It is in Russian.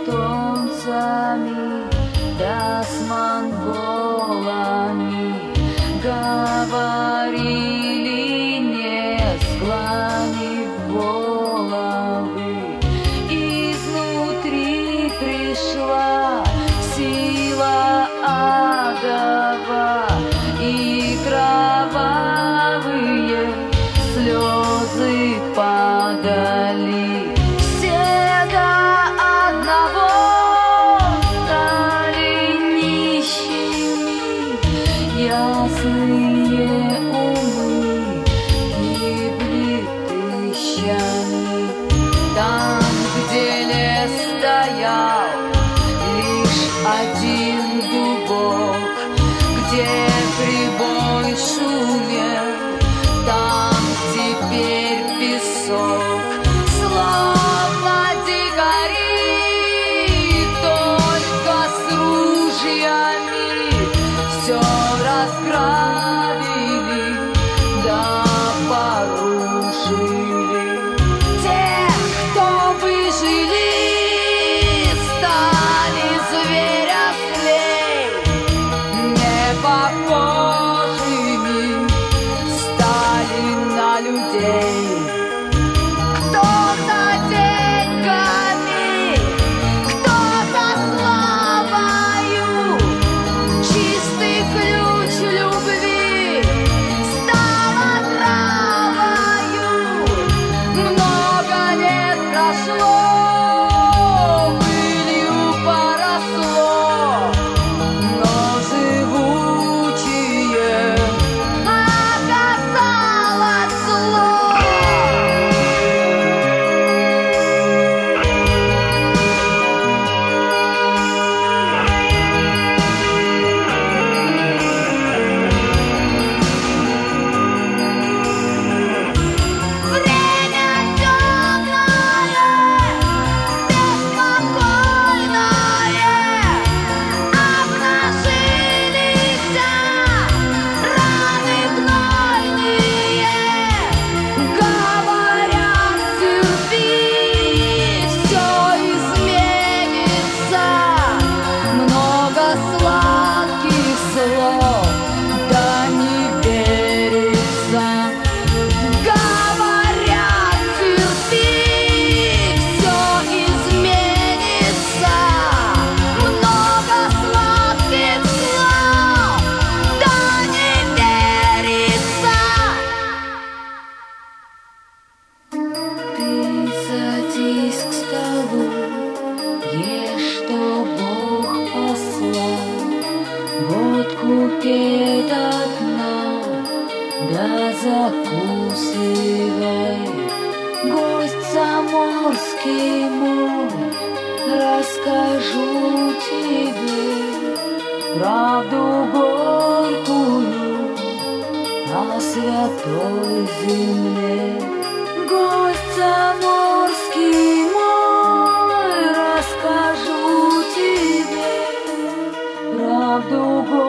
тевтонцами, да с монголами говорили, не склонив головы. Изнутри пришла сила адова, и кровавые слезы падали. Все до одного стали нищими, ясные умы гибли тысячами. Там, где лес стоял лишь один дубок, где прибой шумел, там теперь песок. Словно дикари, только с ружьями все разграбили, да порушили. Те, кто выжили, стали зверя-злей, не похожими стали на людей. Кто-то деньгами, кто-то славою, чистый ключ любви стал отравою. Много лет прошло, пылью поросло, но живучее оказалось зло. Время темное, беспокойное, обнажились раны гнойные. Говорят, терпи, все изменится. Много сладких слов, да не верится. Говорят, терпи, все изменится. Много сладких слов, да не верится. Ты садись к столу, ешь, что Бог послал. Водку пей до дна, да закусывай. Гость заморский мой, расскажу тебе правду горькую о святой земле. Гость заморский мой, расскажу тебе правду горькую